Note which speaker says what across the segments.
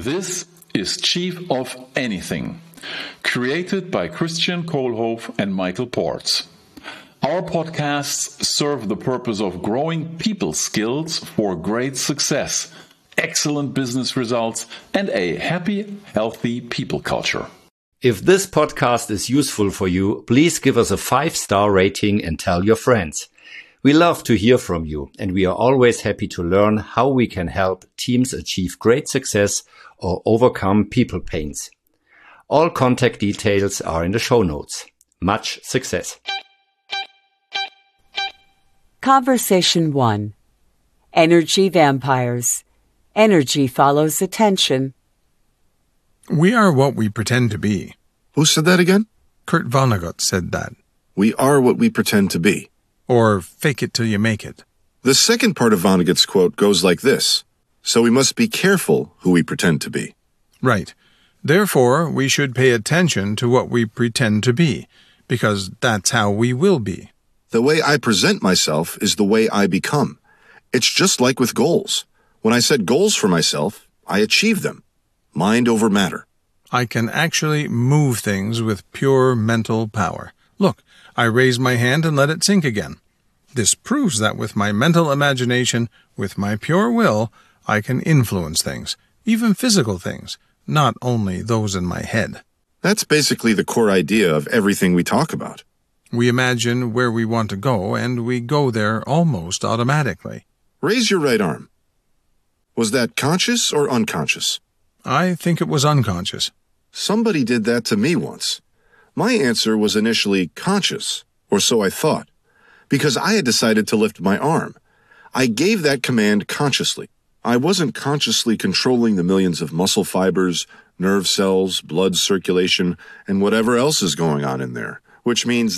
Speaker 1: This is Chief of Anything, created by Christian Kohlhoff and Michael Ports. Our podcasts serve the purpose of growing people skills for great success, excellent business results, and a happy, healthy people culture.
Speaker 2: If this podcast is useful for you, please give us a 5-star rating and tell your friends. We love to hear from you, and we are always happy to learn how we can help teams achieve great success or overcome people pains. All contact details are in the show notes. Much success.
Speaker 3: Conversation 1. Energy vampires. Energy follows attention.
Speaker 4: We are what we pretend to be.
Speaker 5: Who said that again?
Speaker 4: Kurt Vonnegut said that.
Speaker 5: We are what we pretend to be.
Speaker 4: Or fake it till you make it.
Speaker 5: The second part of Vonnegut's quote goes like this. So we must be careful who we pretend to be.
Speaker 4: Right. Therefore, we should pay attention to what we pretend to be, because that's how we will be.
Speaker 5: The way I present myself is the way I become. It's just like with goals. When I set goals for myself, I achieve them. Mind over matter.
Speaker 4: I can actually move things with pure mental power. Look, I raise my hand and let it sink again. This proves that with my mental imagination, with my pure will, I can influence things, even physical things, not only those in my head.
Speaker 5: That's basically the core idea of everything we talk about.
Speaker 4: We imagine where we want to go, and we go there almost automatically.
Speaker 5: Raise your right arm. Was that conscious or unconscious?
Speaker 4: I think it was unconscious.
Speaker 5: Somebody did that to me once. My answer was initially conscious, or so I thought, because I had decided to lift my arm. I gave that command consciously. I wasn't consciously controlling the millions of muscle fibers, nerve cells, blood circulation, and whatever else is going on in there, which means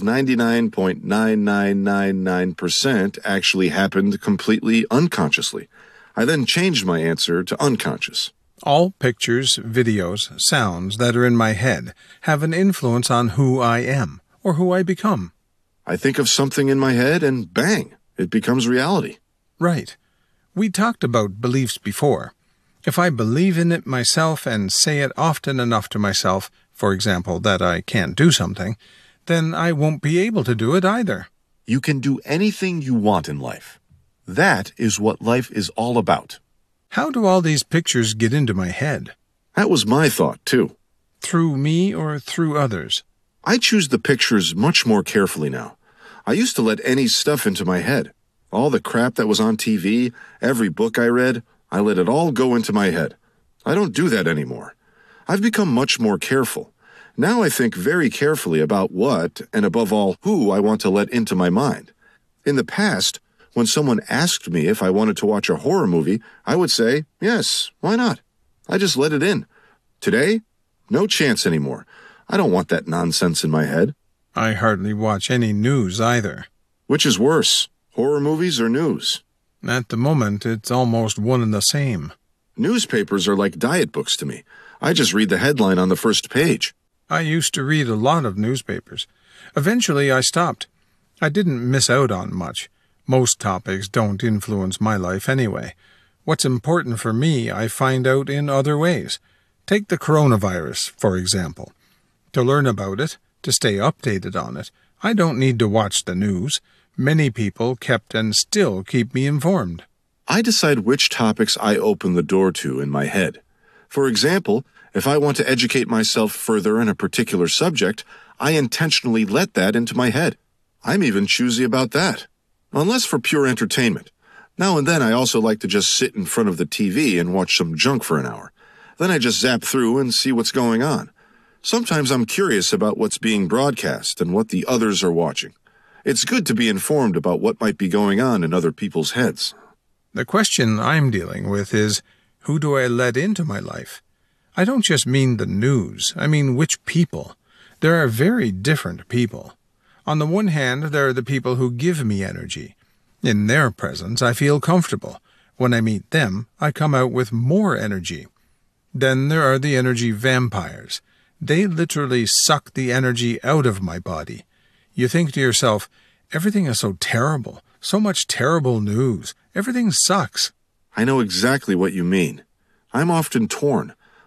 Speaker 5: 99.9999% actually happened completely unconsciously. I then changed my answer to unconscious.
Speaker 4: All pictures, videos, sounds that are in my head have an influence on who I am or who I become.
Speaker 5: I think of something in my head and bang, it becomes reality.
Speaker 4: Right. We talked about beliefs before. If I believe in it myself and say it often enough to myself, for example, that I can't do something, then I won't be able to do it either.
Speaker 5: You can do anything you want in life. That is what life is all about.
Speaker 4: How do all these pictures get into my head?
Speaker 5: That was my thought, too.
Speaker 4: Through me or through others?
Speaker 5: I choose the pictures much more carefully now. I used to let any stuff into my head. All the crap that was on TV, every book I read, I let it all go into my head. I don't do that anymore. I've become much more careful. Now I think very carefully about what, and above all, who I want to let into my mind. In the past, when someone asked me if I wanted to watch a horror movie, I would say, yes, why not? I just let it in. Today, no chance anymore. I don't want that nonsense in my head.
Speaker 4: I hardly watch any news either.
Speaker 5: Which is worse, horror movies or news?
Speaker 4: At the moment, it's almost one and the same.
Speaker 5: Newspapers are like diet books to me. I just read the headline on the first page.
Speaker 4: I used to read a lot of newspapers. Eventually, I stopped. I didn't miss out on much. Most topics don't influence my life anyway. What's important for me, I find out in other ways. Take the coronavirus, for example. To learn about it, to stay updated on it, I don't need to watch the news. Many people kept and still keep me informed.
Speaker 5: I decide which topics I open the door to in my head. For example, if I want to educate myself further in a particular subject, I intentionally let that into my head. I'm even choosy about that. Unless for pure entertainment. Now and then I also like to just sit in front of the TV and watch some junk for an hour. Then I just zap through and see what's going on. Sometimes I'm curious about what's being broadcast and what the others are watching. It's good to be informed about what might be going on in other people's heads.
Speaker 4: The question I'm dealing with is, who do I let into my life? I don't just mean the news. I mean which people. There are very different people. On the one hand, there are the people who give me energy. In their presence, I feel comfortable. When I meet them, I come out with more energy. Then there are the energy vampires. They literally suck the energy out of my body. You think to yourself, everything is so terrible, so much terrible news, everything sucks.
Speaker 5: I know exactly what you mean. I'm often torn.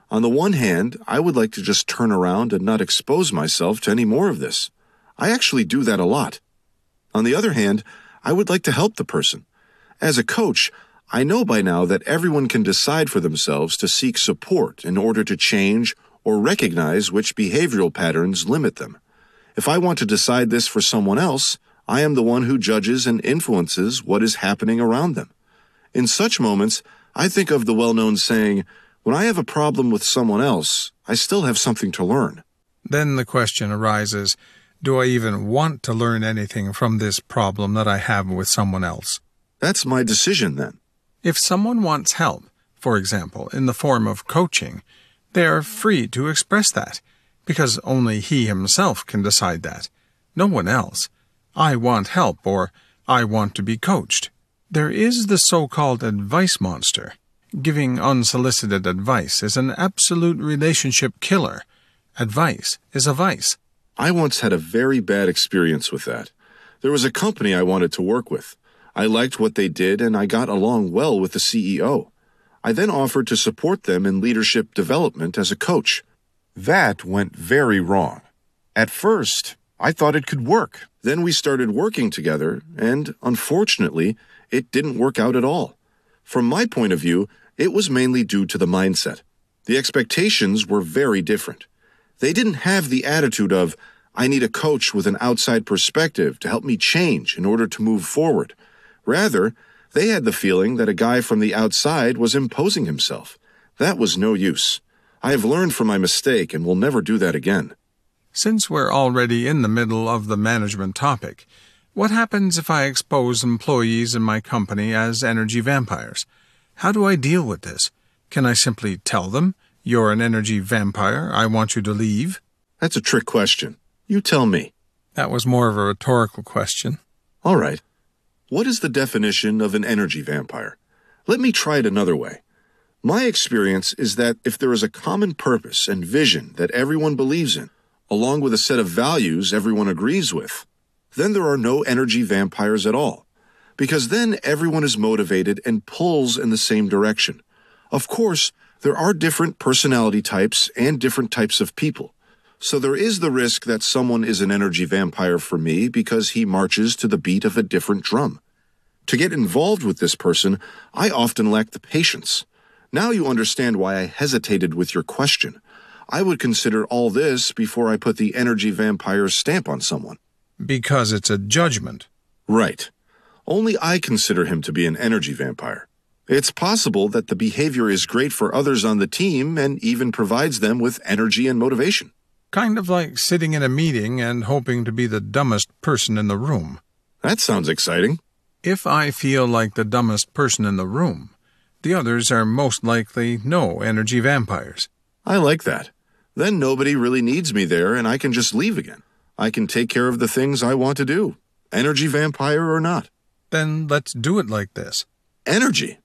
Speaker 5: On the one hand, I would like to just turn around and not expose myself to any more of this. I actually do that a lot. On the other hand, I would like to help the person. As a coach, I know by now that everyone can decide for themselves to seek support in order to change or recognize which behavioral patterns limit them. If I want to decide this for someone else, I am the one who judges and influences what is happening around them. In such moments, I think of the well-known saying, when I have a problem with someone else, I still have something to learn.
Speaker 4: Then the question arises, do I even want to learn anything from this problem that I have with someone else?
Speaker 5: That's my decision then.
Speaker 4: If someone wants help, for example, in the form of coaching, they are free to express that, because only he himself can decide that. No one else. I want help, or I want to be coached. There is the so-called advice monster. Giving unsolicited advice is an absolute relationship killer. Advice is a vice.
Speaker 5: I once had a very bad experience with that. There was a company I wanted to work with. I liked what they did and I got along well with the CEO. I then offered to support them in leadership development as a coach. That went very wrong. At first, I thought it could work. Then we started working together and, unfortunately, it didn't work out at all. From my point of view, it was mainly due to the mindset. The expectations were very different. They didn't have the attitude of, I need a coach with an outside perspective to help me change in order to move forward. Rather, they had the feeling that a guy from the outside was imposing himself. That was no use. I have learned from my mistake and will never do that again.
Speaker 4: Since we're already in the middle of the management topic, what happens if I expose employees in my company as energy vampires? How do I deal with this? Can I simply tell them, you're an energy vampire, I want you to leave?
Speaker 5: That's a trick question. You tell me.
Speaker 4: That was more of a rhetorical question.
Speaker 5: All right. What is the definition of an energy vampire? Let me try it another way. My experience is that if there is a common purpose and vision that everyone believes in, along with a set of values everyone agrees with, then there are no energy vampires at all, because then everyone is motivated and pulls in the same direction. Of course, there are different personality types and different types of people, so there is the risk that someone is an energy vampire for me because he marches to the beat of a different drum. To get involved with this person, I often lack the patience. Now you understand why I hesitated with your question. I would consider all this before I put the energy vampire stamp on someone.
Speaker 4: Because it's a judgment.
Speaker 5: Right. Only I consider him to be an energy vampire. It's possible that the behavior is great for others on the team and even provides them with energy and motivation.
Speaker 4: Kind of like sitting in a meeting and hoping to be the dumbest person in the room.
Speaker 5: That sounds exciting.
Speaker 4: If I feel like the dumbest person in the room, the others are most likely no energy vampires.
Speaker 5: I like that. Then nobody really needs me there and I can just leave again. I can take care of the things I want to do, energy vampire or not.
Speaker 4: Then let's do it like this.
Speaker 5: Energy.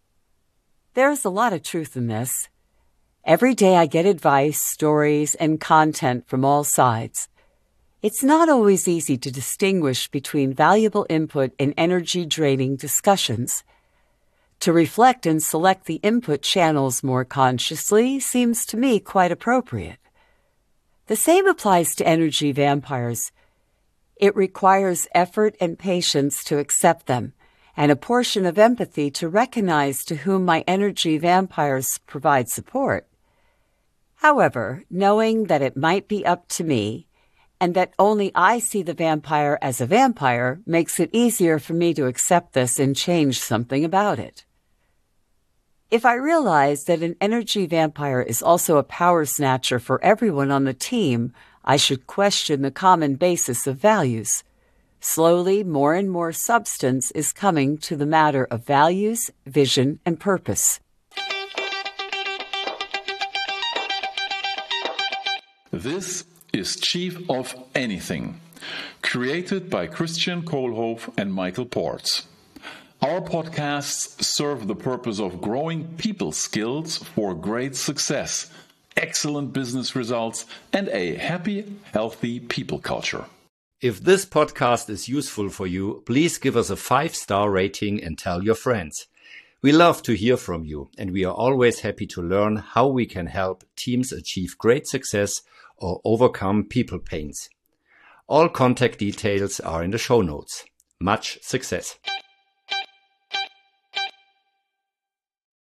Speaker 3: There's a lot of truth in this. Every day I get advice, stories, and content from all sides. It's not always easy to distinguish between valuable input and energy-draining discussions. To reflect and select the input channels more consciously seems to me quite appropriate. The same applies to energy vampires. It requires effort and patience to accept them, and a portion of empathy to recognize to whom my energy vampires provide support. However, knowing that it might be up to me, and that only I see the vampire as a vampire, makes it easier for me to accept this and change something about it. If I realize that an energy vampire is also a power snatcher for everyone on the team, I should question the common basis of values. Slowly, more and more substance is coming to the matter of values, vision, and purpose.
Speaker 1: This is Chief of Anything, created by Christian Kohlhoff and Michael Ports. Our podcasts serve the purpose of growing people skills for great success, excellent business results, and a happy, healthy people culture.
Speaker 2: If this podcast is useful for you, please give us a 5-star rating and tell your friends. We love to hear from you, and we are always happy to learn how we can help teams achieve great success or overcome people pains. All contact details are in the show notes. Much success!